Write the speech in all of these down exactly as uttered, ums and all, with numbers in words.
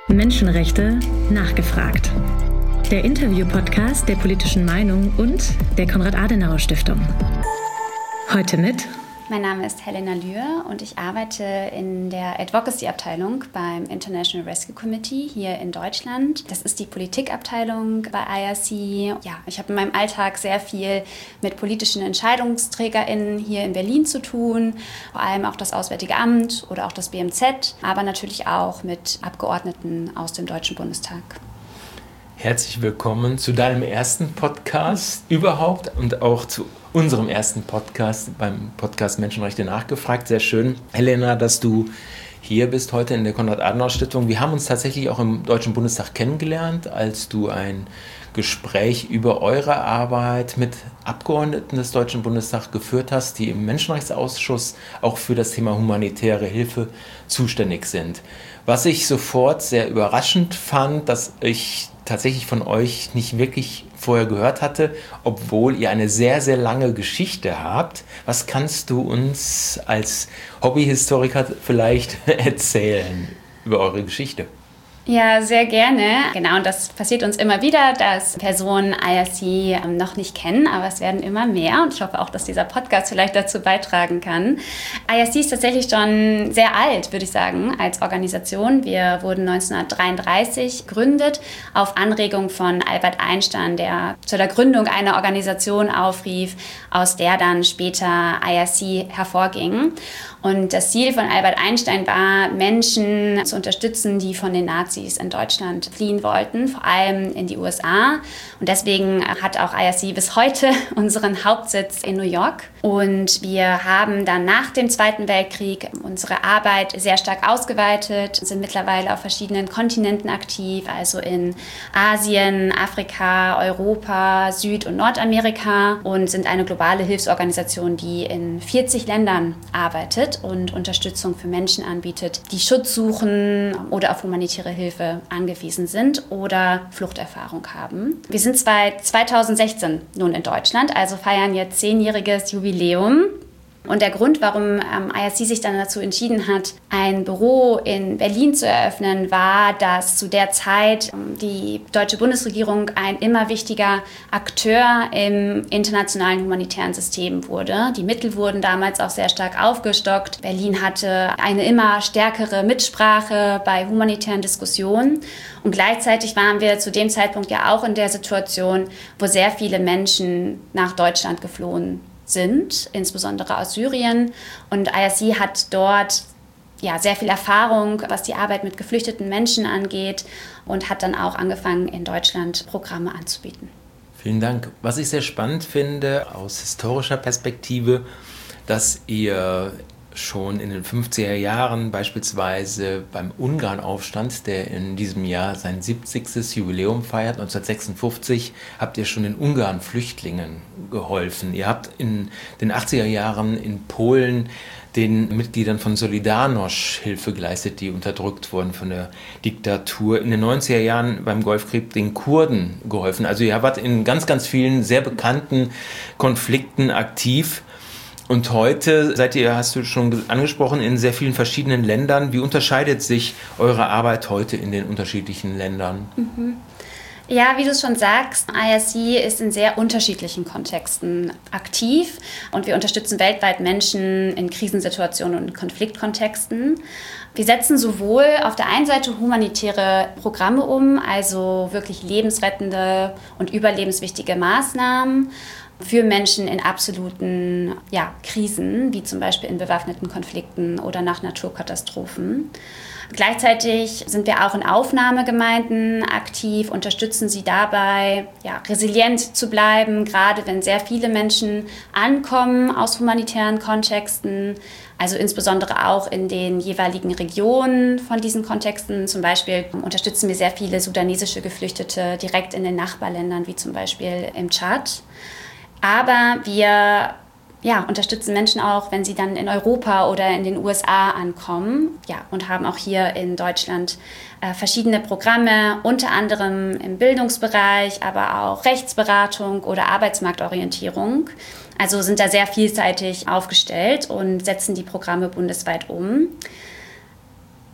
Menschenrechte nachgefragt. Der Interview-Podcast der Politischen Meinung und der Konrad-Adenauer-Stiftung. Heute mit... Mein Name ist Helena Lühr und ich arbeite in der Advocacy-Abteilung beim International Rescue Committee hier in Deutschland. Das ist die Politikabteilung bei I R C. Ja, ich habe in meinem Alltag sehr viel mit politischen EntscheidungsträgerInnen hier in Berlin zu tun, vor allem auch das Auswärtige Amt oder auch das B M Z, aber natürlich auch mit Abgeordneten aus dem Deutschen Bundestag. Herzlich willkommen zu deinem ersten Podcast überhaupt und auch zu unserem ersten Podcast beim Podcast Menschenrechte nachgefragt. Sehr schön, Helena, dass du hier bist heute in der Konrad-Adenauer-Stiftung. Wir haben uns tatsächlich auch im Deutschen Bundestag kennengelernt, als du ein Gespräch über eure Arbeit mit Abgeordneten des Deutschen Bundestags geführt hast, die im Menschenrechtsausschuss auch für das Thema humanitäre Hilfe zuständig sind. Was ich sofort sehr überraschend fand, dass ich tatsächlich von euch nicht wirklich vorher gehört hatte, obwohl ihr eine sehr, sehr lange Geschichte habt. Was kannst du uns als Hobbyhistoriker vielleicht erzählen über eure Geschichte? Ja, sehr gerne. Genau, und das passiert uns immer wieder, dass Personen I R C noch nicht kennen, aber es werden immer mehr und ich hoffe auch, dass dieser Podcast vielleicht dazu beitragen kann. I R C ist tatsächlich schon sehr alt, würde ich sagen, als Organisation. Wir wurden neunzehnhundertdreiunddreißig gegründet auf Anregung von Albert Einstein, der zu der Gründung einer Organisation aufrief, aus der dann später I R C hervorging. Und das Ziel von Albert Einstein war, Menschen zu unterstützen, die von den Nazis in Deutschland fliehen wollten, vor allem in die U S A. Und deswegen hat auch I R C bis heute unseren Hauptsitz in New York. Und wir haben dann nach dem Zweiten Weltkrieg unsere Arbeit sehr stark ausgeweitet, sind mittlerweile auf verschiedenen Kontinenten aktiv, also in Asien, Afrika, Europa, Süd- und Nordamerika und sind eine globale Hilfsorganisation, die in vierzig Ländern arbeitet und Unterstützung für Menschen anbietet, die Schutz suchen oder auf humanitäre Hilfe angewiesen sind oder Fluchterfahrung haben. Wir sind seit zweitausendsechzehn nun in Deutschland, also feiern jetzt zehnjähriges Jubiläum. Und der Grund, warum ähm, I R C sich dann dazu entschieden hat, ein Büro in Berlin zu eröffnen, war, dass zu der Zeit ähm, die deutsche Bundesregierung ein immer wichtiger Akteur im internationalen humanitären System wurde. Die Mittel wurden damals auch sehr stark aufgestockt. Berlin hatte eine immer stärkere Mitsprache bei humanitären Diskussionen. Und gleichzeitig waren wir zu dem Zeitpunkt ja auch in der Situation, wo sehr viele Menschen nach Deutschland geflohen sind, insbesondere aus Syrien. Und I R C hat dort ja, sehr viel Erfahrung, was die Arbeit mit geflüchteten Menschen angeht und hat dann auch angefangen, in Deutschland Programme anzubieten. Vielen Dank. Was ich sehr spannend finde aus historischer Perspektive, dass ihr schon in den fünfziger Jahren beispielsweise beim Ungarnaufstand, der in diesem Jahr sein siebzigstes Jubiläum feiert, neunzehnhundertsechsundfünfzig, habt ihr schon den Ungarn-Flüchtlingen geholfen. Ihr habt in den achtziger Jahren in Polen den Mitgliedern von Solidarność Hilfe geleistet, die unterdrückt wurden von der Diktatur. In den neunziger Jahren beim Golfkrieg den Kurden geholfen. Also ihr wart in ganz, ganz vielen sehr bekannten Konflikten aktiv. Und heute seid ihr, hast du schon angesprochen, in sehr vielen verschiedenen Ländern. Wie unterscheidet sich eure Arbeit heute in den unterschiedlichen Ländern? Mhm. Ja, wie du schon sagst, I R C ist in sehr unterschiedlichen Kontexten aktiv und wir unterstützen weltweit Menschen in Krisensituationen und Konfliktkontexten. Wir setzen sowohl auf der einen Seite humanitäre Programme um, also wirklich lebensrettende und überlebenswichtige Maßnahmen für Menschen in absoluten ja, Krisen, wie zum Beispiel in bewaffneten Konflikten oder nach Naturkatastrophen. Gleichzeitig sind wir auch in Aufnahmegemeinden aktiv, unterstützen sie dabei, ja, resilient zu bleiben, gerade wenn sehr viele Menschen ankommen aus humanitären Kontexten, also insbesondere auch in den jeweiligen Regionen von diesen Kontexten. Zum Beispiel unterstützen wir sehr viele sudanesische Geflüchtete direkt in den Nachbarländern, wie zum Beispiel im Tschad. Aber wir ja, unterstützen Menschen auch, wenn sie dann in Europa oder in den U S A ankommen, ja, und haben auch hier in Deutschland äh, verschiedene Programme, unter anderem im Bildungsbereich, aber auch Rechtsberatung oder Arbeitsmarktorientierung. Also sind da sehr vielseitig aufgestellt und setzen die Programme bundesweit um.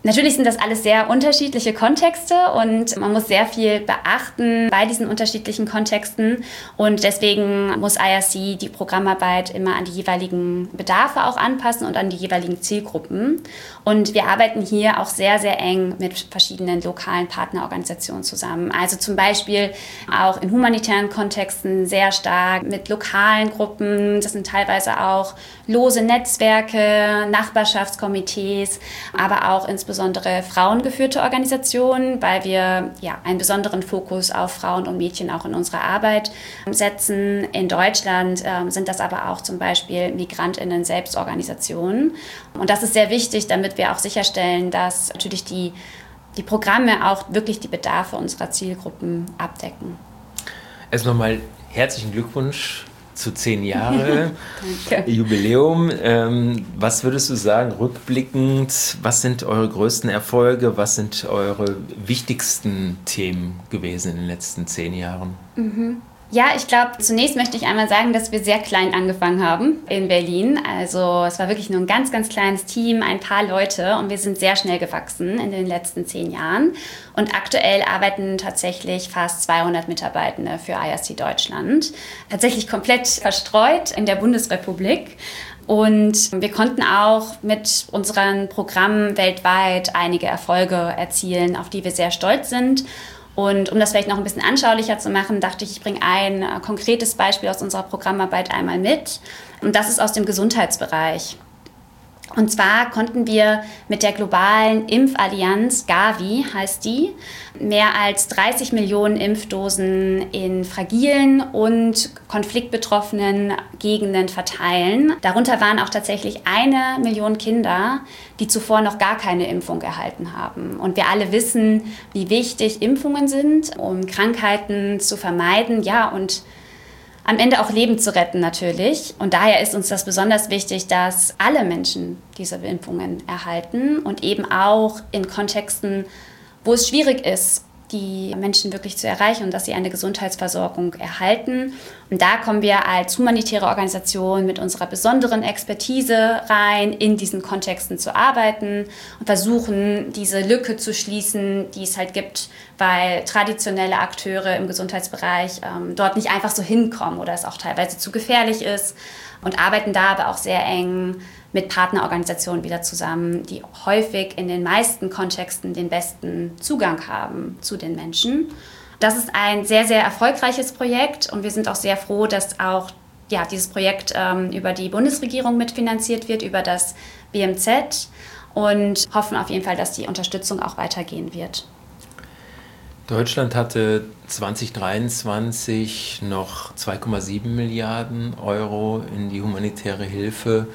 Natürlich sind das alles sehr unterschiedliche Kontexte und man muss sehr viel beachten bei diesen unterschiedlichen Kontexten und deswegen muss I R C die Programmarbeit immer an die jeweiligen Bedarfe auch anpassen und an die jeweiligen Zielgruppen. Und wir arbeiten hier auch sehr, sehr eng mit verschiedenen lokalen Partnerorganisationen zusammen. Also zum Beispiel auch in humanitären Kontexten sehr stark mit lokalen Gruppen. Das sind teilweise auch lose Netzwerke, Nachbarschaftskomitees, aber auch insbesondere insbesondere frauengeführte Organisationen, weil wir ja einen besonderen Fokus auf Frauen und Mädchen auch in unserer Arbeit setzen. In Deutschland äh, sind das aber auch zum Beispiel MigrantInnen-Selbstorganisationen. Und das ist sehr wichtig, damit wir auch sicherstellen, dass natürlich die, die Programme auch wirklich die Bedarfe unserer Zielgruppen abdecken. Erst nochmal herzlichen Glückwunsch zu zehn Jahre Jubiläum. Ähm, was würdest du sagen, rückblickend, was sind eure größten Erfolge, was sind eure wichtigsten Themen gewesen in den letzten zehn Jahren? Mhm. Ja, ich glaube, zunächst möchte ich einmal sagen, dass wir sehr klein angefangen haben in Berlin. Also es war wirklich nur ein ganz, ganz kleines Team, ein paar Leute und wir sind sehr schnell gewachsen in den letzten zehn Jahren. Und aktuell arbeiten tatsächlich fast zweihundert Mitarbeitende für I R C Deutschland. Tatsächlich komplett verstreut in der Bundesrepublik. Und wir konnten auch mit unseren Programmen weltweit einige Erfolge erzielen, auf die wir sehr stolz sind. Und um das vielleicht noch ein bisschen anschaulicher zu machen, dachte ich, ich bringe ein äh, konkretes Beispiel aus unserer Programmarbeit einmal mit. Und das ist aus dem Gesundheitsbereich. Und zwar konnten wir mit der globalen Impfallianz, Gavi heißt die, mehr als dreißig Millionen Impfdosen in fragilen und konfliktbetroffenen Gegenden verteilen. Darunter waren auch tatsächlich eine Million Kinder, die zuvor noch gar keine Impfung erhalten haben. Und wir alle wissen, wie wichtig Impfungen sind, um Krankheiten zu vermeiden, ja, und am Ende auch Leben zu retten natürlich. Und daher ist uns das besonders wichtig, dass alle Menschen diese Impfungen erhalten und eben auch in Kontexten, wo es schwierig ist, die Menschen wirklich zu erreichen und dass sie eine Gesundheitsversorgung erhalten. Und da kommen wir als humanitäre Organisation mit unserer besonderen Expertise rein, in diesen Kontexten zu arbeiten und versuchen, diese Lücke zu schließen, die es halt gibt, weil traditionelle Akteure im Gesundheitsbereich ähm, dort nicht einfach so hinkommen oder es auch teilweise zu gefährlich ist und arbeiten da aber auch sehr eng mit Partnerorganisationen wieder zusammen, die häufig in den meisten Kontexten den besten Zugang haben zu den Menschen. Das ist ein sehr, sehr erfolgreiches Projekt und wir sind auch sehr froh, dass auch ja, dieses Projekt ähm, über die Bundesregierung mitfinanziert wird, über das B M Z und hoffen auf jeden Fall, dass die Unterstützung auch weitergehen wird. Deutschland hatte zwanzig dreiundzwanzig noch zwei Komma sieben Milliarden Euro in die humanitäre Hilfe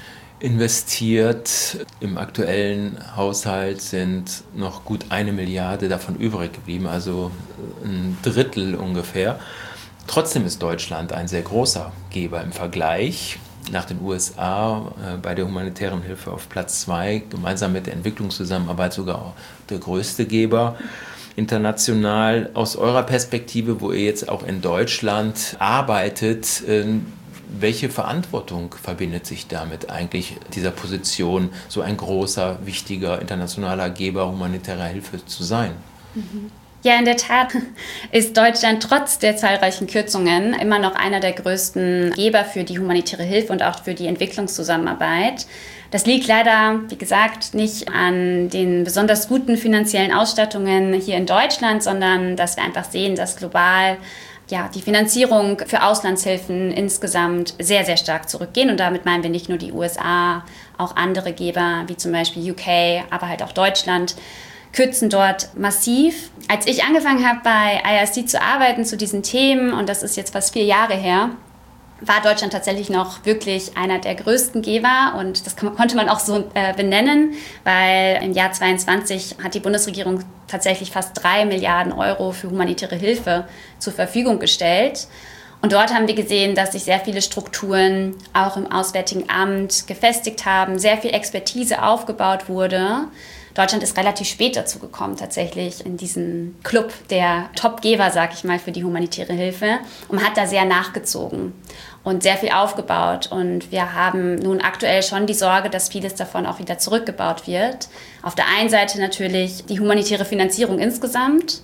investiert. Im aktuellen Haushalt sind noch gut eine Milliarde davon übrig geblieben, also ein Drittel ungefähr. Trotzdem ist Deutschland ein sehr großer Geber im Vergleich. Nach den U S A äh, bei der humanitären Hilfe auf Platz zwei, gemeinsam mit der Entwicklungszusammenarbeit sogar auch der größte Geber. International, aus eurer Perspektive, wo ihr jetzt auch in Deutschland arbeitet, äh, welche Verantwortung verbindet sich damit eigentlich, dieser Position, so ein großer, wichtiger, internationaler Geber humanitärer Hilfe zu sein? Ja, in der Tat ist Deutschland trotz der zahlreichen Kürzungen immer noch einer der größten Geber für die humanitäre Hilfe und auch für die Entwicklungszusammenarbeit. Das liegt leider, wie gesagt, nicht an den besonders guten finanziellen Ausstattungen hier in Deutschland, sondern dass wir einfach sehen, dass global ja, die Finanzierung für Auslandshilfen insgesamt sehr, sehr stark zurückgehen. Und damit meinen wir nicht nur die U S A, auch andere Geber, wie zum Beispiel U K, aber halt auch Deutschland, kürzen dort massiv. Als ich angefangen habe, bei I R C zu arbeiten zu diesen Themen, und das ist jetzt fast vier Jahre her, war Deutschland tatsächlich noch wirklich einer der größten Geber und das konnte man auch so äh, benennen, weil im Jahr zweiundzwanzig hat die Bundesregierung tatsächlich fast drei Milliarden Euro für humanitäre Hilfe zur Verfügung gestellt. Und dort haben wir gesehen, dass sich sehr viele Strukturen auch im Auswärtigen Amt gefestigt haben, sehr viel Expertise aufgebaut wurde, Deutschland ist relativ spät dazu gekommen, tatsächlich in diesen Club der Top-Geber, sag ich mal, für die humanitäre Hilfe und hat da sehr nachgezogen und sehr viel aufgebaut. Und wir haben nun aktuell schon die Sorge, dass vieles davon auch wieder zurückgebaut wird. Auf der einen Seite natürlich die humanitäre Finanzierung insgesamt,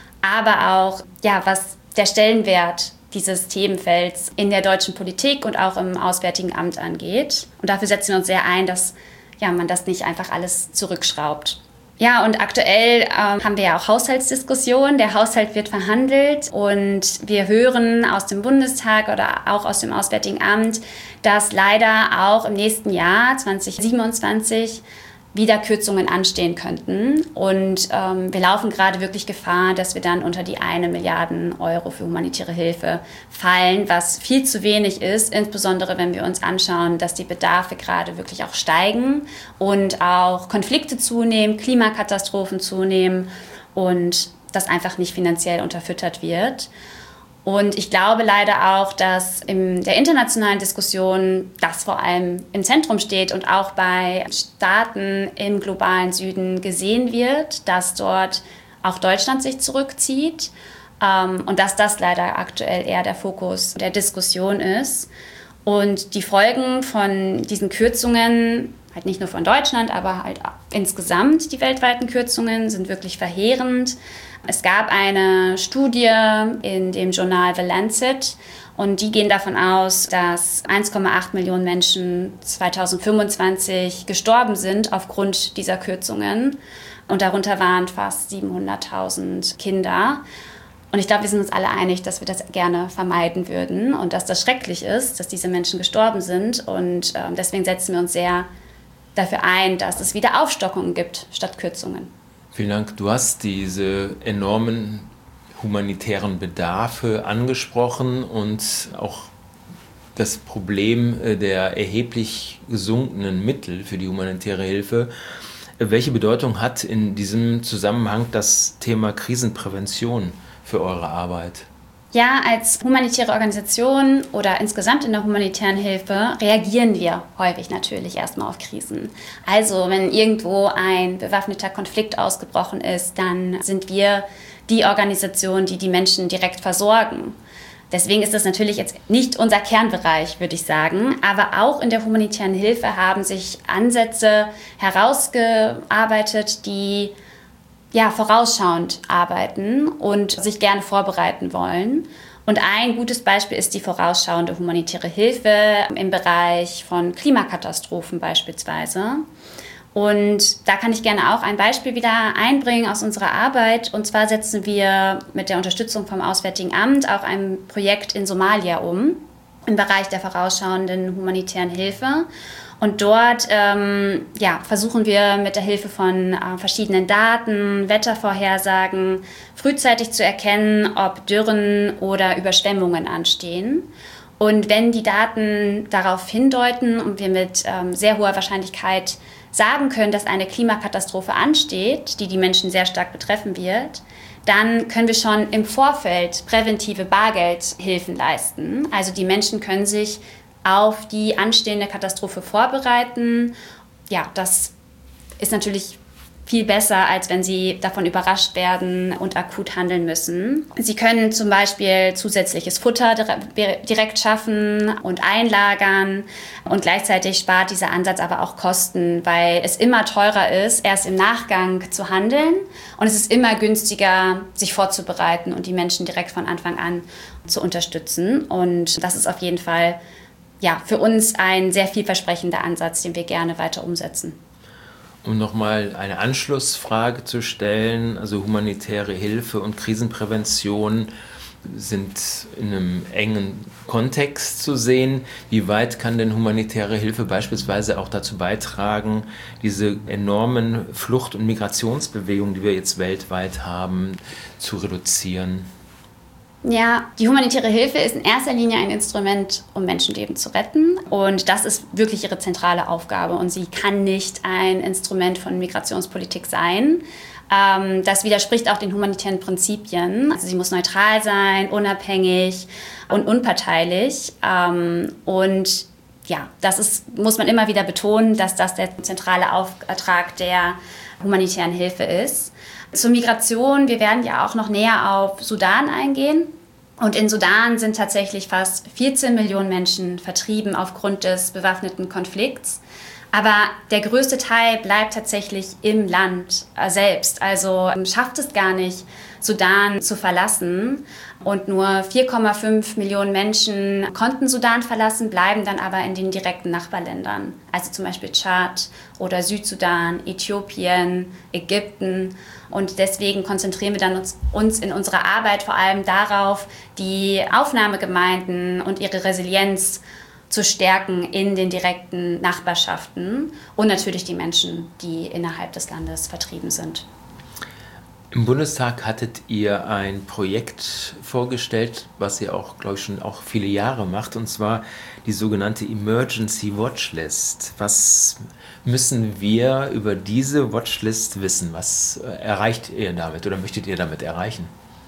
aber auch, ja, was der Stellenwert dieses Themenfelds in der deutschen Politik und auch im Auswärtigen Amt angeht. Und dafür setzen wir uns sehr ein, dass ja, man das nicht einfach alles zurückschraubt. Ja, und aktuell ähm, haben wir ja auch Haushaltsdiskussionen. Der Haushalt wird verhandelt und wir hören aus dem Bundestag oder auch aus dem Auswärtigen Amt, dass leider auch im nächsten Jahr zwanzig siebenundzwanzig wieder Kürzungen anstehen könnten. Und ähm, wir laufen gerade wirklich Gefahr, dass wir dann unter die eine Milliarde Euro für humanitäre Hilfe fallen, was viel zu wenig ist, insbesondere wenn wir uns anschauen, dass die Bedarfe gerade wirklich auch steigen und auch Konflikte zunehmen, Klimakatastrophen zunehmen und das einfach nicht finanziell unterfüttert wird. Und ich glaube leider auch, dass in der internationalen Diskussion das vor allem im Zentrum steht und auch bei Staaten im globalen Süden gesehen wird, dass dort auch Deutschland sich zurückzieht ähm, und dass das leider aktuell eher der Fokus der Diskussion ist. Und die Folgen von diesen Kürzungen, halt nicht nur von Deutschland, aber halt insgesamt die weltweiten Kürzungen, sind wirklich verheerend. Es gab eine Studie in dem Journal The Lancet und die gehen davon aus, dass eins Komma acht Millionen Menschen zweitausendfünfundzwanzig gestorben sind aufgrund dieser Kürzungen und darunter waren fast siebenhunderttausend Kinder. Und ich glaube, wir sind uns alle einig, dass wir das gerne vermeiden würden und dass das schrecklich ist, dass diese Menschen gestorben sind. Und äh, deswegen setzen wir uns sehr dafür ein, dass es wieder Aufstockungen gibt statt Kürzungen. Vielen Dank. Du hast diese enormen humanitären Bedarfe angesprochen und auch das Problem der erheblich gesunkenen Mittel für die humanitäre Hilfe. Welche Bedeutung hat in diesem Zusammenhang das Thema Krisenprävention für eure Arbeit? Ja, als humanitäre Organisation oder insgesamt in der humanitären Hilfe reagieren wir häufig natürlich erstmal auf Krisen. Also wenn irgendwo ein bewaffneter Konflikt ausgebrochen ist, dann sind wir die Organisation, die die Menschen direkt versorgen. Deswegen ist das natürlich jetzt nicht unser Kernbereich, würde ich sagen. Aber auch in der humanitären Hilfe haben sich Ansätze herausgearbeitet, die ja, vorausschauend arbeiten und sich gerne vorbereiten wollen. Und ein gutes Beispiel ist die vorausschauende humanitäre Hilfe im Bereich von Klimakatastrophen beispielsweise. Und da kann ich gerne auch ein Beispiel wieder einbringen aus unserer Arbeit. Und zwar setzen wir mit der Unterstützung vom Auswärtigen Amt auch ein Projekt in Somalia um, im Bereich der vorausschauenden humanitären Hilfe. Und dort ähm, ja, versuchen wir mit der Hilfe von äh, verschiedenen Daten, Wettervorhersagen, frühzeitig zu erkennen, ob Dürren oder Überschwemmungen anstehen. Und wenn die Daten darauf hindeuten und wir mit ähm, sehr hoher Wahrscheinlichkeit sagen können, dass eine Klimakatastrophe ansteht, die die Menschen sehr stark betreffen wird, dann können wir schon im Vorfeld präventive Bargeldhilfen leisten. Also die Menschen können sich auf die anstehende Katastrophe vorbereiten. Ja, das ist natürlich viel besser, als wenn sie davon überrascht werden und akut handeln müssen. Sie können zum Beispiel zusätzliches Futter direkt schaffen und einlagern und gleichzeitig spart dieser Ansatz aber auch Kosten, weil es immer teurer ist, erst im Nachgang zu handeln und es ist immer günstiger, sich vorzubereiten und die Menschen direkt von Anfang an zu unterstützen. Und das ist auf jeden Fall ja, für uns ein sehr vielversprechender Ansatz, den wir gerne weiter umsetzen. Um nochmal eine Anschlussfrage zu stellen, also humanitäre Hilfe und Krisenprävention sind in einem engen Kontext zu sehen. Wie weit kann denn humanitäre Hilfe beispielsweise auch dazu beitragen, diese enormen Flucht- und Migrationsbewegungen, die wir jetzt weltweit haben, zu reduzieren? Ja, die humanitäre Hilfe ist in erster Linie ein Instrument, um Menschenleben zu retten. Und das ist wirklich ihre zentrale Aufgabe. Und sie kann nicht ein Instrument von Migrationspolitik sein. Ähm, das widerspricht auch den humanitären Prinzipien. Also sie muss neutral sein, unabhängig und unparteilich. Ähm, und ja, das ist, muss man immer wieder betonen, dass das der zentrale Auftrag der humanitären Hilfe ist. Zur Migration, wir werden ja auch noch näher auf Sudan eingehen. Und in Sudan sind tatsächlich fast vierzehn Millionen Menschen vertrieben aufgrund des bewaffneten Konflikts. Aber der größte Teil bleibt tatsächlich im Land selbst. Also schafft es gar nicht, Sudan zu verlassen. Und nur vier Komma fünf Millionen Menschen konnten Sudan verlassen, bleiben dann aber in den direkten Nachbarländern. Also zum Beispiel Tschad oder Südsudan, Äthiopien, Ägypten. Und deswegen konzentrieren wir dann uns, uns in unserer Arbeit vor allem darauf, die Aufnahmegemeinden und ihre Resilienz zu stärken in den direkten Nachbarschaften und natürlich die Menschen, die innerhalb des Landes vertrieben sind. Im Bundestag hattet ihr ein Projekt vorgestellt, was ihr auch, glaube ich, schon auch viele Jahre macht, und zwar die sogenannte Emergency Watchlist. Was müssen wir über diese Watchlist wissen? Was erreicht ihr damit oder möchtet ihr damit erreichen?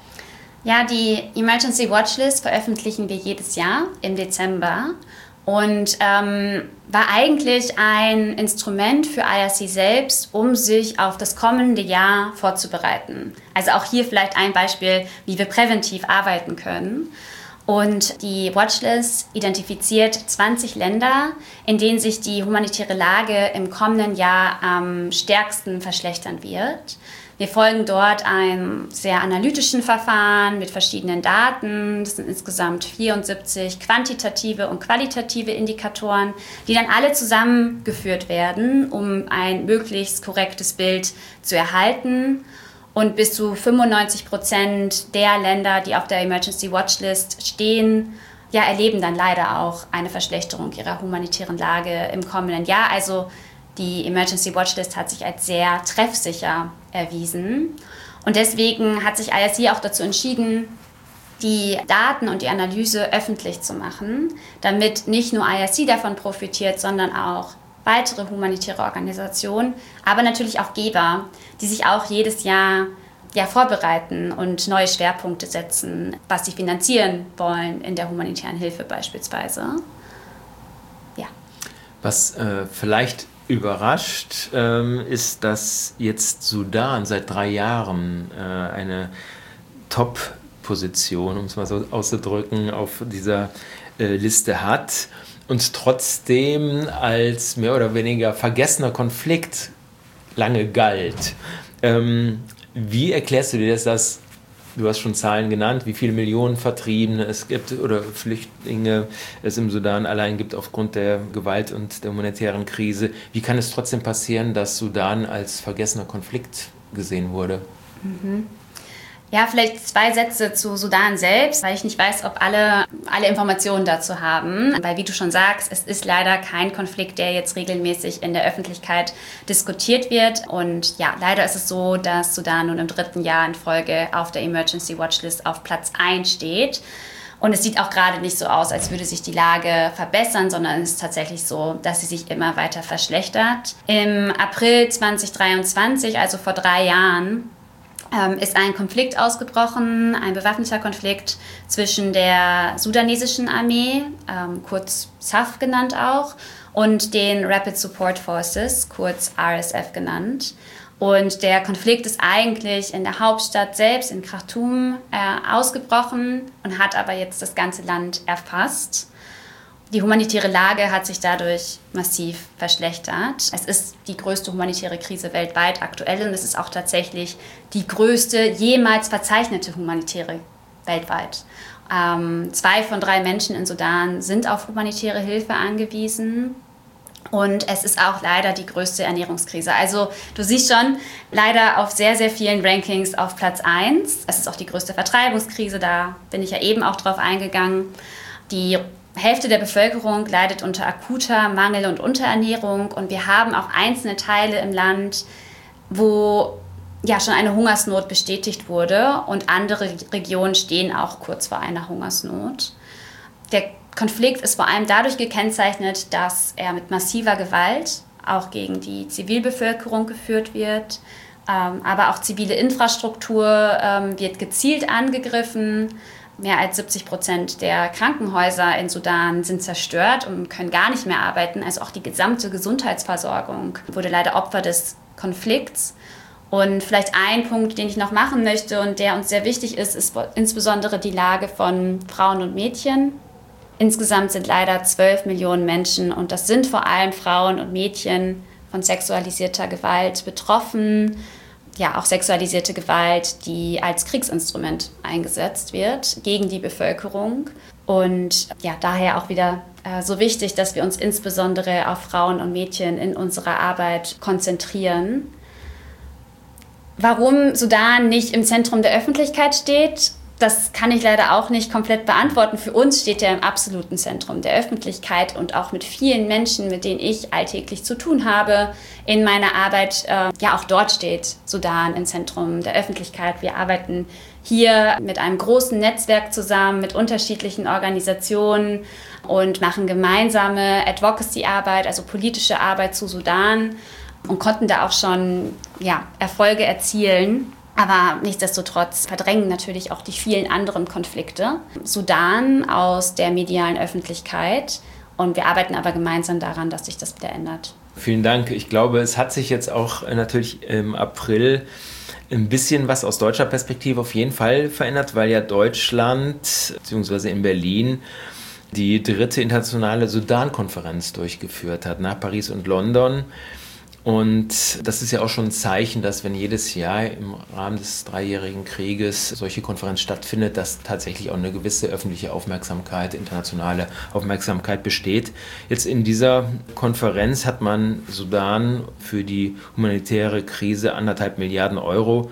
Ja, die Emergency Watchlist veröffentlichen wir jedes Jahr im Dezember. Und ähm, war eigentlich ein Instrument für I R C selbst, um sich auf das kommende Jahr vorzubereiten. Also auch hier vielleicht ein Beispiel, wie wir präventiv arbeiten können. Und die Watchlist identifiziert zwanzig Länder, in denen sich die humanitäre Lage im kommenden Jahr am stärksten verschlechtern wird. Wir folgen dort einem sehr analytischen Verfahren mit verschiedenen Daten. Das sind insgesamt vierundsiebzig quantitative und qualitative Indikatoren, die dann alle zusammengeführt werden, um ein möglichst korrektes Bild zu erhalten. Und bis zu fünfundneunzig Prozent der Länder, die auf der Emergency Watchlist stehen, ja, erleben dann leider auch eine Verschlechterung ihrer humanitären Lage im kommenden Jahr. Also die Emergency Watchlist hat sich als sehr treffsicher erwiesen. Und deswegen hat sich I R C auch dazu entschieden, die Daten und die Analyse öffentlich zu machen, damit nicht nur I R C davon profitiert, sondern auch weitere humanitäre Organisationen, aber natürlich auch Geber, die sich auch jedes Jahr ja, vorbereiten und neue Schwerpunkte setzen, was sie finanzieren wollen in der humanitären Hilfe beispielsweise. Ja. Was äh, vielleicht überrascht, ähm, ist, dass jetzt Sudan seit drei Jahren äh, eine Top-Position, um es mal so auszudrücken, auf dieser äh, Liste hat und trotzdem als mehr oder weniger vergessener Konflikt lange galt. Ähm, wie erklärst du dir das, dass du hast schon Zahlen genannt, wie viele Millionen Vertriebene es gibt oder Flüchtlinge es im Sudan allein gibt aufgrund der Gewalt und der humanitären Krise. Wie kann es trotzdem passieren, dass Sudan als vergessener Konflikt gesehen wurde? Mhm. Ja, vielleicht zwei Sätze zu Sudan selbst, weil ich nicht weiß, ob alle, alle Informationen dazu haben. Weil wie du schon sagst, es ist leider kein Konflikt, der jetzt regelmäßig in der Öffentlichkeit diskutiert wird. Und ja, leider ist es so, dass Sudan nun im dritten Jahr in Folge auf der Emergency Watchlist auf Platz eins steht. Und es sieht auch gerade nicht so aus, als würde sich die Lage verbessern, sondern es ist tatsächlich so, dass sie sich immer weiter verschlechtert. Im April zweitausenddreiundzwanzig, also vor drei Jahren, ist ein Konflikt ausgebrochen, ein bewaffneter Konflikt zwischen der sudanesischen Armee, ähm, kurz S A F genannt auch, und den Rapid Support Forces, kurz R S F genannt. Und der Konflikt ist eigentlich in der Hauptstadt selbst, in Khartoum, äh, ausgebrochen und hat aber jetzt das ganze Land erfasst. Die humanitäre Lage hat sich dadurch massiv verschlechtert. Es ist die größte humanitäre Krise weltweit aktuell und es ist auch tatsächlich die größte jemals verzeichnete humanitäre weltweit. Ähm, zwei von drei Menschen in Sudan sind auf humanitäre Hilfe angewiesen. Und es ist auch leider die größte Ernährungskrise. Also du siehst schon, leider auf sehr, sehr vielen Rankings auf Platz eins. Es ist auch die größte Vertreibungskrise, da bin ich ja eben auch drauf eingegangen. Die Hälfte der Bevölkerung leidet unter akuter Mangel- und Unterernährung und wir haben auch einzelne Teile im Land, wo ja schon eine Hungersnot bestätigt wurde und andere Regionen stehen auch kurz vor einer Hungersnot. Der Konflikt ist vor allem dadurch gekennzeichnet, dass er mit massiver Gewalt auch gegen die Zivilbevölkerung geführt wird, ähm, aber auch zivile Infrastruktur ähm, wird gezielt angegriffen. Mehr als siebzig Prozent der Krankenhäuser in Sudan sind zerstört und können gar nicht mehr arbeiten. Also auch die gesamte Gesundheitsversorgung wurde leider Opfer des Konflikts. Und vielleicht ein Punkt, den ich noch machen möchte und der uns sehr wichtig ist, ist insbesondere die Lage von Frauen und Mädchen. Insgesamt sind leider zwölf Millionen Menschen, und das sind vor allem Frauen und Mädchen, von sexualisierter Gewalt betroffen. Ja, auch sexualisierte Gewalt, die als Kriegsinstrument eingesetzt wird gegen die Bevölkerung. Und ja, daher auch wieder äh, so wichtig, dass wir uns insbesondere auf Frauen und Mädchen in unserer Arbeit konzentrieren. Warum Sudan nicht im Zentrum der Öffentlichkeit steht, das kann ich leider auch nicht komplett beantworten. Für uns steht er im absoluten Zentrum der Öffentlichkeit und auch mit vielen Menschen, mit denen ich alltäglich zu tun habe in meiner Arbeit. Äh, ja, auch dort steht Sudan im Zentrum der Öffentlichkeit. Wir arbeiten hier mit einem großen Netzwerk zusammen, mit unterschiedlichen Organisationen und machen gemeinsame Advocacy-Arbeit, also politische Arbeit zu Sudan, und konnten da auch schon ja, Erfolge erzielen. Aber nichtsdestotrotz verdrängen natürlich auch die vielen anderen Konflikte Sudan aus der medialen Öffentlichkeit. Und wir arbeiten aber gemeinsam daran, dass sich das wieder ändert. Vielen Dank. Ich glaube, es hat sich jetzt auch natürlich im April ein bisschen was aus deutscher Perspektive auf jeden Fall verändert, weil ja Deutschland bzw. in Berlin die dritte internationale Sudan-Konferenz durchgeführt hat, nach Paris und London. Und das ist ja auch schon ein Zeichen, dass wenn jedes Jahr im Rahmen des dreijährigen Krieges solche Konferenz stattfindet, dass tatsächlich auch eine gewisse öffentliche Aufmerksamkeit, internationale Aufmerksamkeit besteht. Jetzt in dieser Konferenz hat man Sudan für die humanitäre Krise anderthalb Milliarden Euro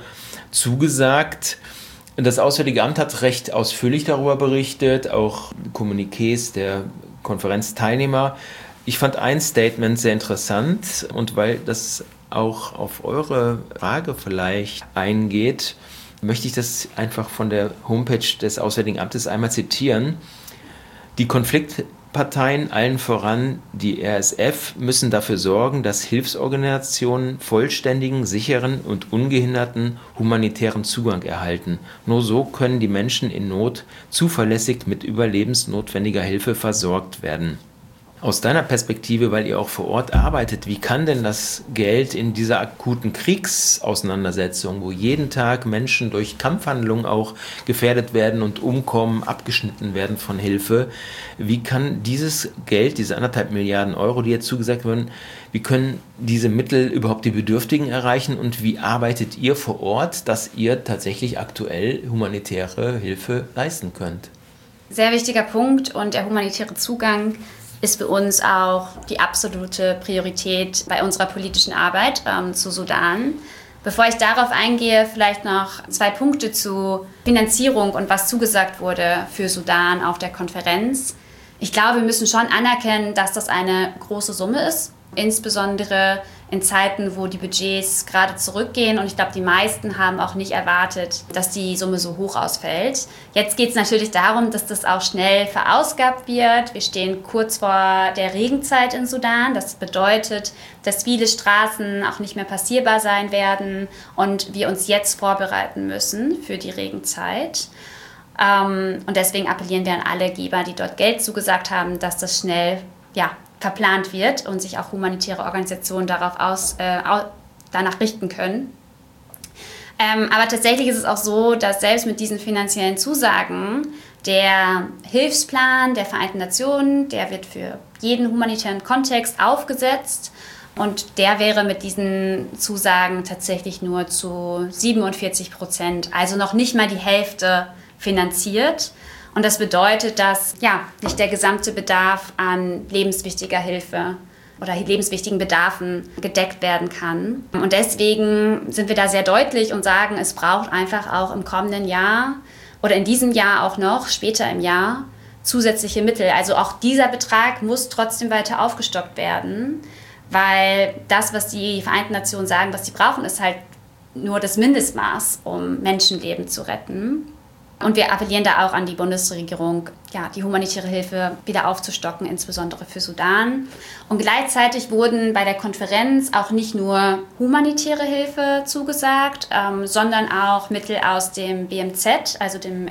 zugesagt. Das Auswärtige Amt hat recht ausführlich darüber berichtet, auch Kommuniqués der Konferenzteilnehmer. Ich fand ein Statement sehr interessant, und weil das auch auf eure Frage vielleicht eingeht, möchte ich das einfach von der Homepage des Auswärtigen Amtes einmal zitieren. Die Konfliktparteien, allen voran die R S F, müssen dafür sorgen, dass Hilfsorganisationen vollständigen, sicheren und ungehinderten humanitären Zugang erhalten. Nur so können die Menschen in Not zuverlässig mit überlebensnotwendiger Hilfe versorgt werden. Aus deiner Perspektive, weil ihr auch vor Ort arbeitet, wie kann denn das Geld in dieser akuten Kriegsauseinandersetzung, wo jeden Tag Menschen durch Kampfhandlungen auch gefährdet werden und umkommen, abgeschnitten werden von Hilfe, wie kann dieses Geld, diese anderthalb Milliarden Euro, die jetzt zugesagt werden, wie können diese Mittel überhaupt die Bedürftigen erreichen, und wie arbeitet ihr vor Ort, dass ihr tatsächlich aktuell humanitäre Hilfe leisten könnt? Sehr wichtiger Punkt, und der humanitäre Zugang ist für uns auch die absolute Priorität bei unserer politischen Arbeit ähm, zu Sudan. Bevor ich darauf eingehe, vielleicht noch zwei Punkte zu Finanzierung und was zugesagt wurde für Sudan auf der Konferenz. Ich glaube, wir müssen schon anerkennen, dass das eine große Summe ist, insbesondere in Zeiten, wo die Budgets gerade zurückgehen. Und ich glaube, die meisten haben auch nicht erwartet, dass die Summe so hoch ausfällt. Jetzt geht es natürlich darum, dass das auch schnell verausgabt wird. Wir stehen kurz vor der Regenzeit in Sudan. Das bedeutet, dass viele Straßen auch nicht mehr passierbar sein werden und wir uns jetzt vorbereiten müssen für die Regenzeit. Und deswegen appellieren wir an alle Geber, die dort Geld zugesagt haben, dass das schnell, ja, verplant wird und sich auch humanitäre Organisationen darauf aus, äh, danach richten können. Ähm, aber tatsächlich ist es auch so, dass selbst mit diesen finanziellen Zusagen der Hilfsplan der Vereinten Nationen, der wird für jeden humanitären Kontext aufgesetzt, und der wäre mit diesen Zusagen tatsächlich nur zu siebenundvierzig Prozent, also noch nicht mal die Hälfte, finanziert. Und das bedeutet, dass ja, nicht der gesamte Bedarf an lebenswichtiger Hilfe oder lebenswichtigen Bedarfen gedeckt werden kann. Und deswegen sind wir da sehr deutlich und sagen, es braucht einfach auch im kommenden Jahr oder in diesem Jahr auch noch, später im Jahr, zusätzliche Mittel. Also auch dieser Betrag muss trotzdem weiter aufgestockt werden, weil das, was die Vereinten Nationen sagen, was sie brauchen, ist halt nur das Mindestmaß, um Menschenleben zu retten. Und wir appellieren da auch an die Bundesregierung, ja, die humanitäre Hilfe wieder aufzustocken, insbesondere für Sudan. Und gleichzeitig wurden bei der Konferenz auch nicht nur humanitäre Hilfe zugesagt, ähm, sondern auch Mittel aus dem B M Z, also dem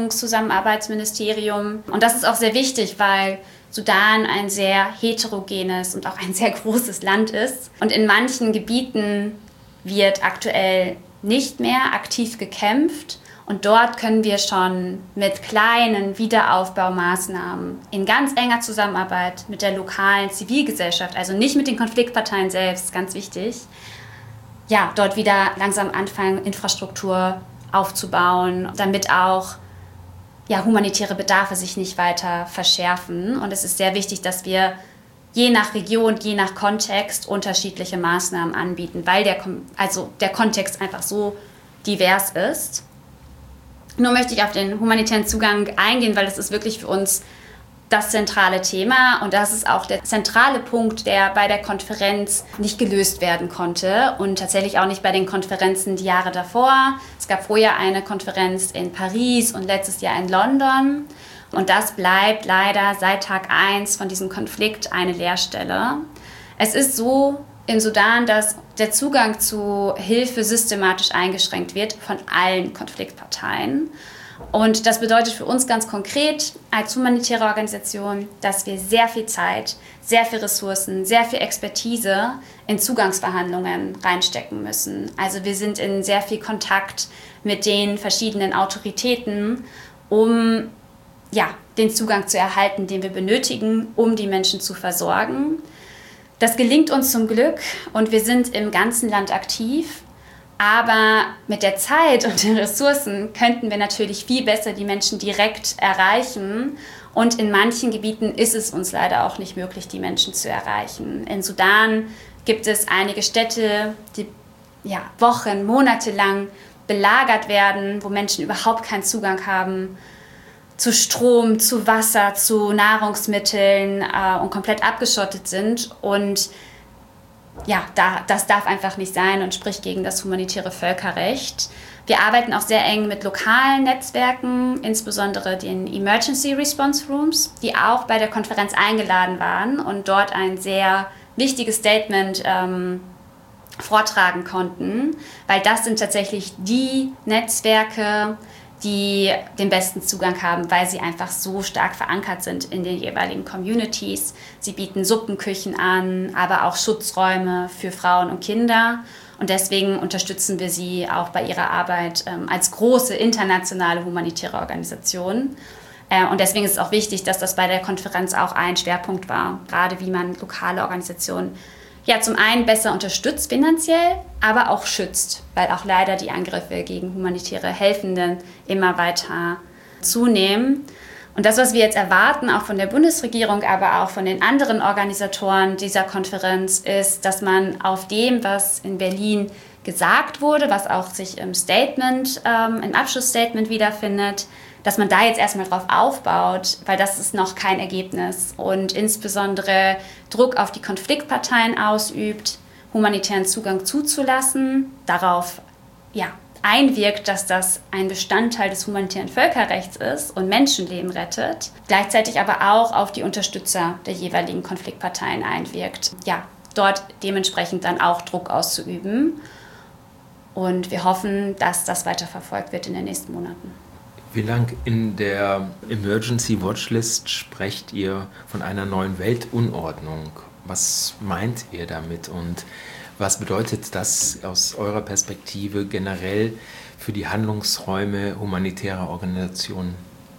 Entwicklungszusammenarbeitsministerium. Und das ist auch sehr wichtig, weil Sudan ein sehr heterogenes und auch ein sehr großes Land ist. Und in manchen Gebieten wird aktuell nicht mehr aktiv gekämpft. Und dort können wir schon mit kleinen Wiederaufbaumaßnahmen in ganz enger Zusammenarbeit mit der lokalen Zivilgesellschaft, also nicht mit den Konfliktparteien selbst, ganz wichtig, ja, dort wieder langsam anfangen, Infrastruktur aufzubauen, damit auch ja, humanitäre Bedarfe sich nicht weiter verschärfen. Und es ist sehr wichtig, dass wir je nach Region, je nach Kontext unterschiedliche Maßnahmen anbieten, weil der, also der Kontext einfach so divers ist. Nur möchte ich auf den humanitären Zugang eingehen, weil das ist wirklich für uns das zentrale Thema und das ist auch der zentrale Punkt, der bei der Konferenz nicht gelöst werden konnte und tatsächlich auch nicht bei den Konferenzen die Jahre davor. Es gab vorher eine Konferenz in Paris und letztes Jahr in London und das bleibt leider seit Tag eins von diesem Konflikt eine Leerstelle. Es ist so im Sudan, dass der Zugang zu Hilfe systematisch eingeschränkt wird von allen Konfliktparteien. Und das bedeutet für uns ganz konkret als humanitäre Organisation, dass wir sehr viel Zeit, sehr viel Ressourcen, sehr viel Expertise in Zugangsverhandlungen reinstecken müssen. Also wir sind in sehr viel Kontakt mit den verschiedenen Autoritäten, um ja, den Zugang zu erhalten, den wir benötigen, um die Menschen zu versorgen. Das gelingt uns zum Glück und wir sind im ganzen Land aktiv. Aber mit der Zeit und den Ressourcen könnten wir natürlich viel besser die Menschen direkt erreichen. Und in manchen Gebieten ist es uns leider auch nicht möglich, die Menschen zu erreichen. In Sudan gibt es einige Städte, die ja, Wochen, Monate lang belagert werden, wo Menschen überhaupt keinen Zugang haben zu Strom, zu Wasser, zu Nahrungsmitteln äh, und komplett abgeschottet sind. Und ja, da, das darf einfach nicht sein und spricht gegen das humanitäre Völkerrecht. Wir arbeiten auch sehr eng mit lokalen Netzwerken, insbesondere den Emergency Response Rooms, die auch bei der Konferenz eingeladen waren und dort ein sehr wichtiges Statement ähm, vortragen konnten, weil das sind tatsächlich die Netzwerke, die den besten Zugang haben, weil sie einfach so stark verankert sind in den jeweiligen Communities. Sie bieten Suppenküchen an, aber auch Schutzräume für Frauen und Kinder. Und deswegen unterstützen wir sie auch bei ihrer Arbeit ähm, als große internationale humanitäre Organisation. Äh, und deswegen ist es auch wichtig, dass das bei der Konferenz auch ein Schwerpunkt war, gerade wie man lokale Organisationen ja, zum einen besser unterstützt finanziell, aber auch schützt, weil auch leider die Angriffe gegen humanitäre Helfenden immer weiter zunehmen. Und das, was wir jetzt erwarten, auch von der Bundesregierung, aber auch von den anderen Organisatoren dieser Konferenz, ist, dass man auf dem, was in Berlin gesagt wurde, was auch sich im Statement, ähm, im Abschlussstatement wiederfindet, dass man da jetzt erstmal drauf aufbaut, weil das ist noch kein Ergebnis und insbesondere Druck auf die Konfliktparteien ausübt, humanitären Zugang zuzulassen, darauf ja, einwirkt, dass das ein Bestandteil des humanitären Völkerrechts ist und Menschenleben rettet, gleichzeitig aber auch auf die Unterstützer der jeweiligen Konfliktparteien einwirkt, ja, dort dementsprechend dann auch Druck auszuüben. Und wir hoffen, dass das weiter verfolgt wird in den nächsten Monaten. Wie lang in der Emergency Watchlist sprecht ihr von einer neuen Weltunordnung? Was meint ihr damit und was bedeutet das aus eurer Perspektive generell für die Handlungsräume humanitärer Organisationen?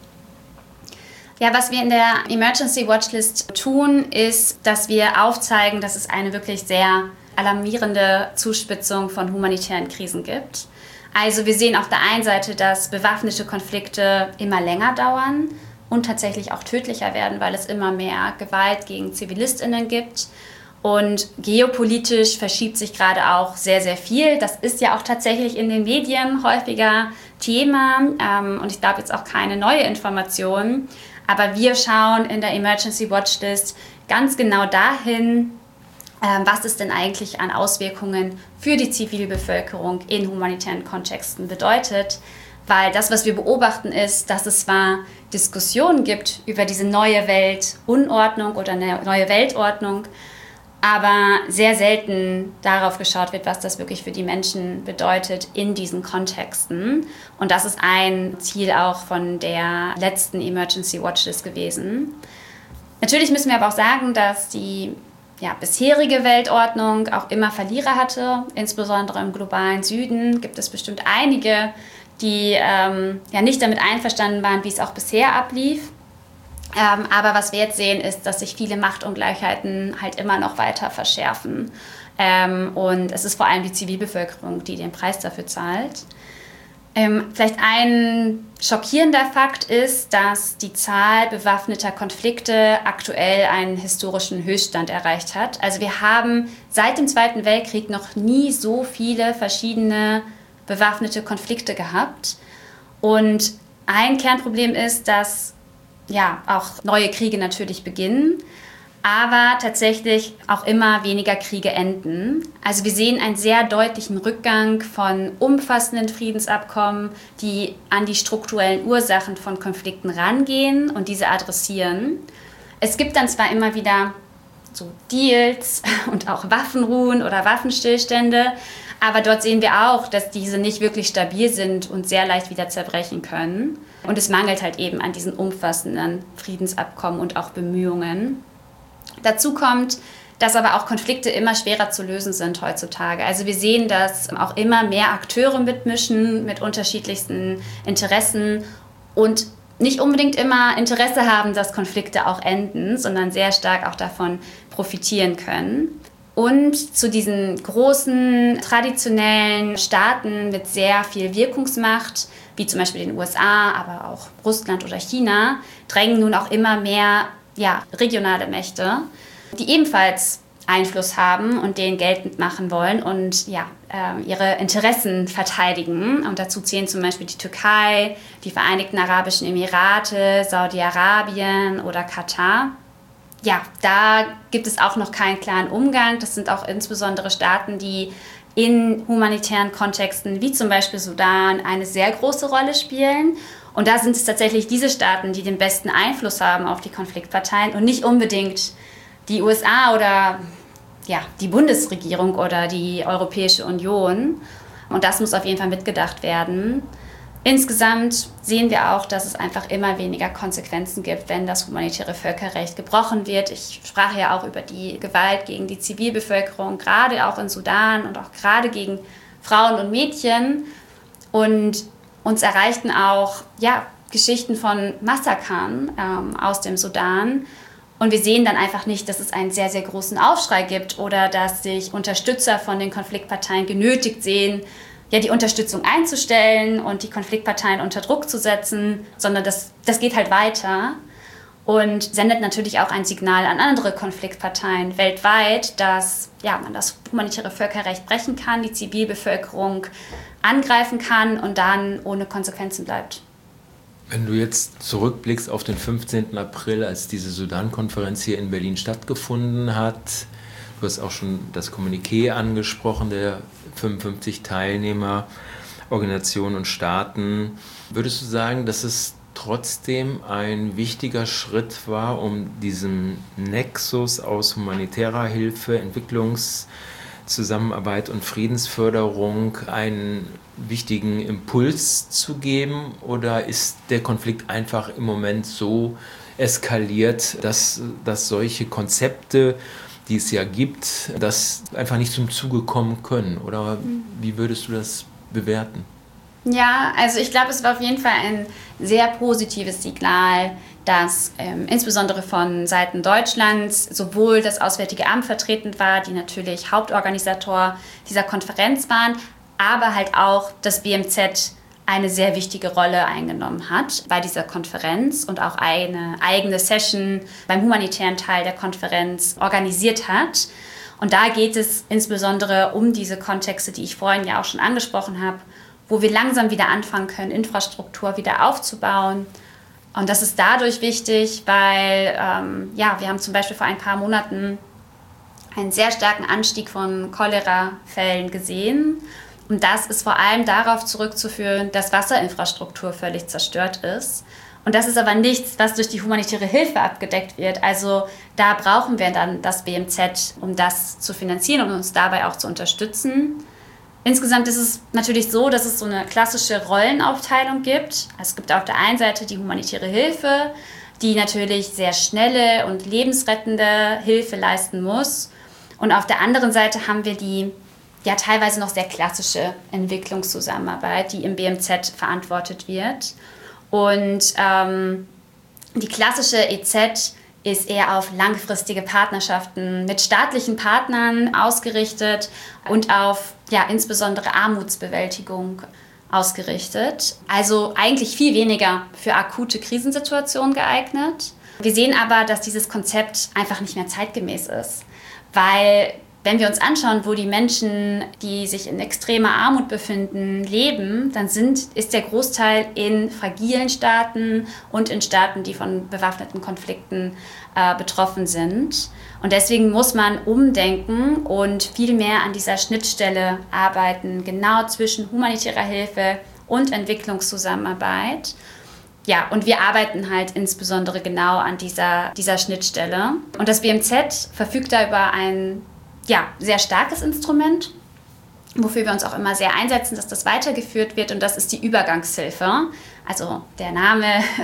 Ja, was wir in der Emergency Watchlist tun, ist, dass wir aufzeigen, dass es eine wirklich sehr alarmierende Zuspitzung von humanitären Krisen gibt. Also wir sehen auf der einen Seite, dass bewaffnete Konflikte immer länger dauern und tatsächlich auch tödlicher werden, weil es immer mehr Gewalt gegen ZivilistInnen gibt. Und geopolitisch verschiebt sich gerade auch sehr, sehr viel. Das ist ja auch tatsächlich in den Medien häufiger Thema und ich glaube jetzt auch keine neue Information. Aber wir schauen in der Emergency Watchlist ganz genau dahin, was es denn eigentlich an Auswirkungen für die Zivilbevölkerung in humanitären Kontexten bedeutet, Weil das, was wir beobachten, ist, dass es zwar Diskussionen gibt über diese neue Weltunordnung oder eine neue Weltordnung, aber sehr selten darauf geschaut wird, was das wirklich für die Menschen bedeutet in diesen Kontexten. Und das ist ein Ziel auch von der letzten Emergency Watchlist gewesen. Natürlich müssen wir aber auch sagen, dass die ja, bisherige Weltordnung auch immer Verlierer hatte. Insbesondere im globalen Süden gibt es bestimmt einige, die ähm, ja nicht damit einverstanden waren, wie es auch bisher ablief. Ähm, aber was wir jetzt sehen, ist, dass sich viele Machtungleichheiten halt immer noch weiter verschärfen. Ähm, und es ist vor allem die Zivilbevölkerung, die den Preis dafür zahlt. Ähm, vielleicht ein schockierender Fakt ist, dass die Zahl bewaffneter Konflikte aktuell einen historischen Höchststand erreicht hat. Also wir haben seit dem Zweiten Weltkrieg noch nie so viele verschiedene bewaffnete Konflikte gehabt. Und ein Kernproblem ist, dass ja auch neue Kriege natürlich beginnen, aber tatsächlich auch immer weniger Kriege enden. Also wir sehen einen sehr deutlichen Rückgang von umfassenden Friedensabkommen, die an die strukturellen Ursachen von Konflikten rangehen und diese adressieren. Es gibt dann zwar immer wieder so Deals und auch Waffenruhen oder Waffenstillstände, aber dort sehen wir auch, dass diese nicht wirklich stabil sind und sehr leicht wieder zerbrechen können. Und es mangelt halt eben an diesen umfassenden Friedensabkommen und auch Bemühungen. Dazu kommt, dass aber auch Konflikte immer schwerer zu lösen sind heutzutage. Also wir sehen, dass auch immer mehr Akteure mitmischen mit unterschiedlichsten Interessen und nicht unbedingt immer Interesse haben, dass Konflikte auch enden, sondern sehr stark auch davon profitieren können. Und zu diesen großen, traditionellen Staaten mit sehr viel Wirkungsmacht, wie zum Beispiel den U S A, aber auch Russland oder China, drängen nun auch immer mehr ja, regionale Mächte, die ebenfalls Einfluss haben und den geltend machen wollen und ja, äh, ihre Interessen verteidigen. Und dazu zählen zum Beispiel die Türkei, die Vereinigten Arabischen Emirate, Saudi-Arabien oder Katar. Ja, da gibt es auch noch keinen klaren Umgang. Das sind auch insbesondere Staaten, die in humanitären Kontexten, wie zum Beispiel Sudan, eine sehr große Rolle spielen. Und da sind es tatsächlich diese Staaten, die den besten Einfluss haben auf die Konfliktparteien und nicht unbedingt die U S A oder ja, die Bundesregierung oder die Europäische Union. Und das muss auf jeden Fall mitgedacht werden. Insgesamt sehen wir auch, dass es einfach immer weniger Konsequenzen gibt, wenn das humanitäre Völkerrecht gebrochen wird. Ich sprach ja auch über die Gewalt gegen die Zivilbevölkerung, gerade auch in Sudan und auch gerade gegen Frauen und Mädchen. Und uns erreichten auch ja, Geschichten von Massakern ähm, aus dem Sudan. Und wir sehen dann einfach nicht, dass es einen sehr, sehr großen Aufschrei gibt oder dass sich Unterstützer von den Konfliktparteien genötigt sehen, ja, die Unterstützung einzustellen und die Konfliktparteien unter Druck zu setzen, sondern das, das geht halt weiter und sendet natürlich auch ein Signal an andere Konfliktparteien weltweit, dass ja, man das humanitäre Völkerrecht brechen kann, die Zivilbevölkerung angreifen kann und dann ohne Konsequenzen bleibt. Wenn du jetzt zurückblickst auf den fünfzehnten April, als diese Sudan-Konferenz hier in Berlin stattgefunden hat, du hast auch schon das Kommuniqué angesprochen, der fünfundfünfzig Teilnehmer, Organisationen und Staaten. Würdest du sagen, dass es trotzdem ein wichtiger Schritt war, um diesem Nexus aus humanitärer Hilfe, Entwicklungszusammenarbeit und Friedensförderung einen wichtigen Impuls zu geben? Oder ist der Konflikt einfach im Moment so eskaliert, dass, dass solche Konzepte, die es ja gibt, das einfach nicht zum Zuge kommen können? Oder wie würdest du das bewerten? Ja, also ich glaube, es war auf jeden Fall ein sehr positives Signal, dass ähm, insbesondere von Seiten Deutschlands sowohl das Auswärtige Amt vertreten war, die natürlich Hauptorganisator dieser Konferenz waren, aber halt auch das B M Z eine sehr wichtige Rolle eingenommen hat bei dieser Konferenz und auch eine eigene Session beim humanitären Teil der Konferenz organisiert hat. Und da geht es insbesondere um diese Kontexte, die ich vorhin ja auch schon angesprochen habe, wo wir langsam wieder anfangen können, Infrastruktur wieder aufzubauen. Und das ist dadurch wichtig, weil ähm, ja, wir haben zum Beispiel vor ein paar Monaten einen sehr starken Anstieg von Cholera-Fällen gesehen. Und das ist vor allem darauf zurückzuführen, dass Wasserinfrastruktur völlig zerstört ist. Und das ist aber nichts, was durch die humanitäre Hilfe abgedeckt wird. Also da brauchen wir dann das B M Z, um das zu finanzieren und uns dabei auch zu unterstützen. Insgesamt ist es natürlich so, dass es so eine klassische Rollenaufteilung gibt. Also es gibt auf der einen Seite die humanitäre Hilfe, die natürlich sehr schnelle und lebensrettende Hilfe leisten muss. Und auf der anderen Seite haben wir die ja teilweise noch sehr klassische Entwicklungszusammenarbeit, die im B M Z verantwortet wird. Und ähm, die klassische E Z ist eher auf langfristige Partnerschaften mit staatlichen Partnern ausgerichtet und auf ja, insbesondere Armutsbewältigung ausgerichtet. Also eigentlich viel weniger für akute Krisensituationen geeignet. Wir sehen aber, dass dieses Konzept einfach nicht mehr zeitgemäß ist, weil wenn wir uns anschauen, wo die Menschen, die sich in extremer Armut befinden, leben, dann sind, ist der Großteil in fragilen Staaten und in Staaten, die von bewaffneten Konflikten äh, betroffen sind. Und deswegen muss man umdenken und viel mehr an dieser Schnittstelle arbeiten, genau zwischen humanitärer Hilfe und Entwicklungszusammenarbeit. Ja, und wir arbeiten halt insbesondere genau an dieser, dieser Schnittstelle. Und das B M Z verfügt da über ein ja, sehr starkes Instrument, wofür wir uns auch immer sehr einsetzen, dass das weitergeführt wird, und das ist die Übergangshilfe. Also der Name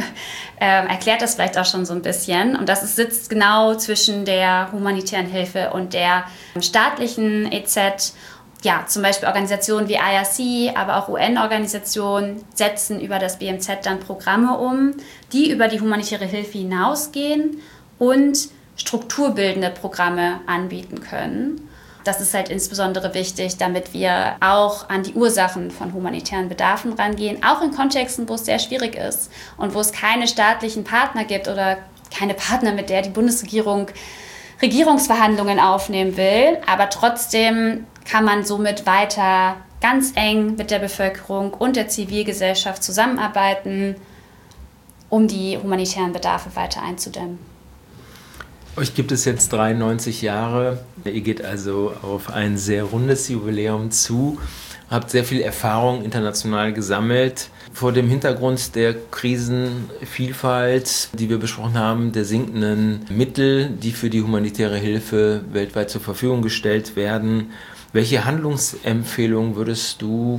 äh, erklärt das vielleicht auch schon so ein bisschen, und das ist, sitzt genau zwischen der humanitären Hilfe und der staatlichen E Z. Ja, zum Beispiel Organisationen wie I R C, aber auch U N-Organisationen setzen über das B M Z dann Programme um, die über die humanitäre Hilfe hinausgehen und strukturbildende Programme anbieten können. Das ist halt insbesondere wichtig, damit wir auch an die Ursachen von humanitären Bedarfen rangehen, auch in Kontexten, wo es sehr schwierig ist und wo es keine staatlichen Partner gibt oder keine Partner, mit der die Bundesregierung Regierungsverhandlungen aufnehmen will. Aber trotzdem kann man somit weiter ganz eng mit der Bevölkerung und der Zivilgesellschaft zusammenarbeiten, um die humanitären Bedarfe weiter einzudämmen. Euch gibt es jetzt dreiundneunzig Jahre. Ihr geht also auf ein sehr rundes Jubiläum zu, habt sehr viel Erfahrung international gesammelt. Vor dem Hintergrund der Krisenvielfalt, die wir besprochen haben, der sinkenden Mittel, die für die humanitäre Hilfe weltweit zur Verfügung gestellt werden, welche Handlungsempfehlungen würdest du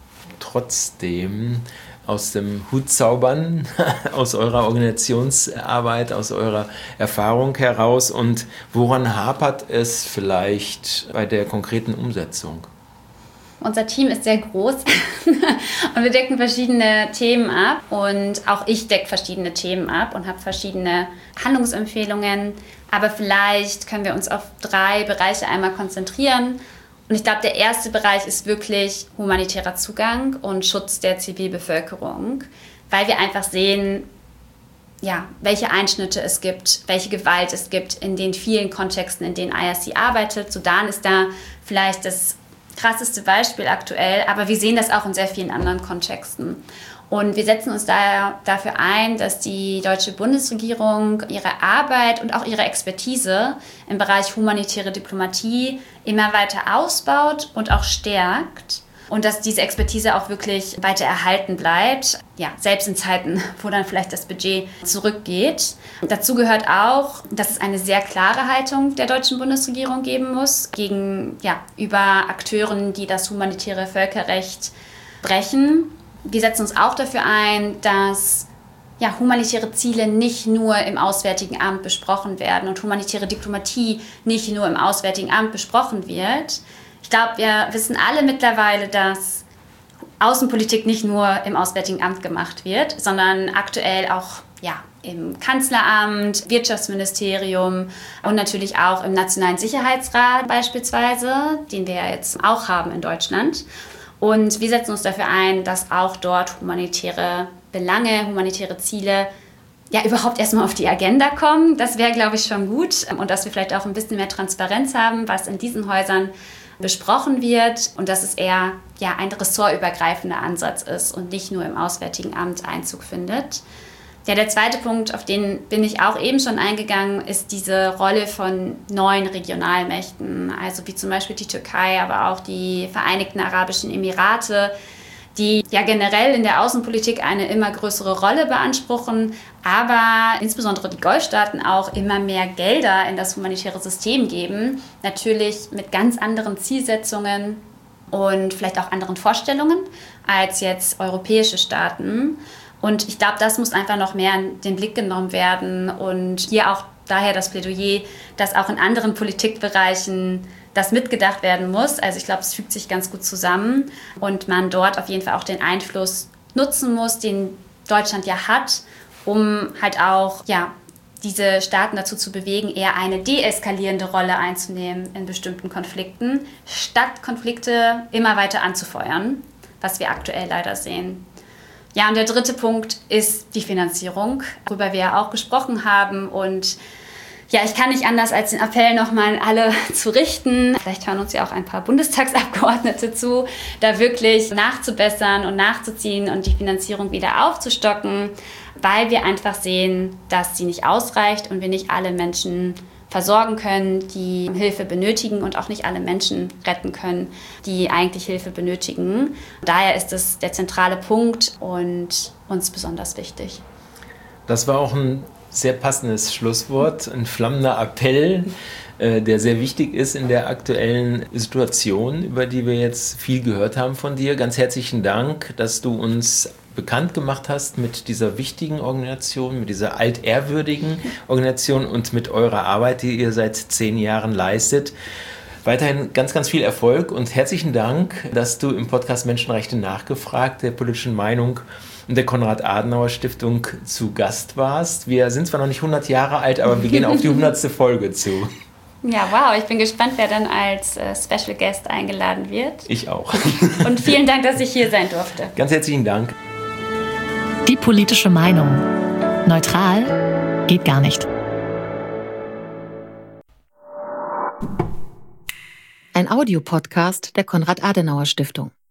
trotzdem aus dem Hut zaubern, aus eurer Organisationsarbeit, aus eurer Erfahrung heraus, und woran hapert es vielleicht bei der konkreten Umsetzung? Unser Team ist sehr groß und wir decken verschiedene Themen ab, und auch ich decke verschiedene Themen ab und habe verschiedene Handlungsempfehlungen, aber vielleicht können wir uns auf drei Bereiche einmal konzentrieren. Und ich glaube, der erste Bereich ist wirklich humanitärer Zugang und Schutz der Zivilbevölkerung, weil wir einfach sehen, ja, welche Einschnitte es gibt, welche Gewalt es gibt in den vielen Kontexten, in denen I R C arbeitet. Sudan ist da vielleicht das krasseste Beispiel aktuell, aber wir sehen das auch in sehr vielen anderen Kontexten. Und wir setzen uns daher dafür ein, dass die deutsche Bundesregierung ihre Arbeit und auch ihre Expertise im Bereich humanitäre Diplomatie immer weiter ausbaut und auch stärkt. Und dass diese Expertise auch wirklich weiter erhalten bleibt, ja, selbst in Zeiten, wo dann vielleicht das Budget zurückgeht. Und dazu gehört auch, dass es eine sehr klare Haltung der deutschen Bundesregierung geben muss gegen, ja, über Akteuren, die das humanitäre Völkerrecht brechen. Wir setzen uns auch dafür ein, dass ja, humanitäre Ziele nicht nur im Auswärtigen Amt besprochen werden und humanitäre Diplomatie nicht nur im Auswärtigen Amt besprochen wird. Ich glaube, wir wissen alle mittlerweile, dass Außenpolitik nicht nur im Auswärtigen Amt gemacht wird, sondern aktuell auch ja, im Kanzleramt, Wirtschaftsministerium und natürlich auch im Nationalen Sicherheitsrat beispielsweise, den wir ja jetzt auch haben in Deutschland. Und wir setzen uns dafür ein, dass auch dort humanitäre Belange, humanitäre Ziele ja überhaupt erstmal auf die Agenda kommen. Das wäre, glaube ich, schon gut. Und dass wir vielleicht auch ein bisschen mehr Transparenz haben, was in diesen Häusern besprochen wird. Und dass es eher ja, ein ressortübergreifender Ansatz ist und nicht nur im Auswärtigen Amt Einzug findet. Ja, der zweite Punkt, auf den bin ich auch eben schon eingegangen, ist diese Rolle von neuen Regionalmächten, also wie zum Beispiel die Türkei, aber auch die Vereinigten Arabischen Emirate, die ja generell in der Außenpolitik eine immer größere Rolle beanspruchen, aber insbesondere die Golfstaaten auch immer mehr Gelder in das humanitäre System geben, natürlich mit ganz anderen Zielsetzungen und vielleicht auch anderen Vorstellungen als jetzt europäische Staaten. Und ich glaube, das muss einfach noch mehr in den Blick genommen werden und hier auch daher das Plädoyer, dass auch in anderen Politikbereichen das mitgedacht werden muss. Also ich glaube, es fügt sich ganz gut zusammen und man dort auf jeden Fall auch den Einfluss nutzen muss, den Deutschland ja hat, um halt auch ja, diese Staaten dazu zu bewegen, eher eine deeskalierende Rolle einzunehmen in bestimmten Konflikten, statt Konflikte immer weiter anzufeuern, was wir aktuell leider sehen. Ja, und der dritte Punkt ist die Finanzierung, worüber wir ja auch gesprochen haben. Und ja, ich kann nicht anders, als den Appell nochmal an alle zu richten. Vielleicht hören uns ja auch ein paar Bundestagsabgeordnete zu, da wirklich nachzubessern und nachzuziehen und die Finanzierung wieder aufzustocken, weil wir einfach sehen, dass sie nicht ausreicht und wir nicht alle Menschen versorgen können, die Hilfe benötigen und auch nicht alle Menschen retten können, die eigentlich Hilfe benötigen. Daher ist es der zentrale Punkt und uns besonders wichtig. Das war auch ein sehr passendes Schlusswort, ein flammender Appell, äh, der sehr wichtig ist in der aktuellen Situation, über die wir jetzt viel gehört haben von dir. Ganz herzlichen Dank, dass du uns bekannt gemacht hast mit dieser wichtigen Organisation, mit dieser altehrwürdigen Organisation und mit eurer Arbeit, die ihr seit zehn Jahren leistet. Weiterhin ganz, ganz viel Erfolg und herzlichen Dank, dass du im Podcast Menschenrechte nachgefragt, der politischen Meinung und der Konrad-Adenauer-Stiftung zu Gast warst. Wir sind zwar noch nicht hundert Jahre alt, aber wir gehen auf die hundertste Folge zu. Ja, wow, ich bin gespannt, wer dann als äh, Special Guest eingeladen wird. Ich auch. Und vielen Dank, dass ich hier sein durfte. Ganz herzlichen Dank. Die politische Meinung. Neutral geht gar nicht. Ein Audiopodcast der Konrad-Adenauer-Stiftung.